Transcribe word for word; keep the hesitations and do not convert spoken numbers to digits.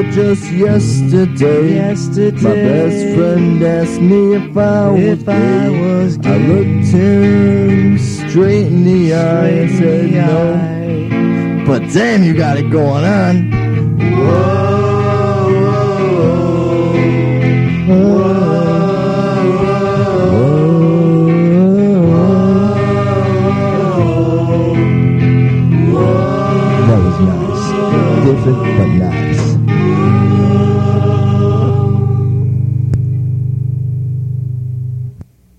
just yesterday, Yesterday, my best friend asked me if I if was I gay. was I gay. looked him straight in the eye and Straight said in the no. eye. But damn, you got it going on. That was nice. Different but nice.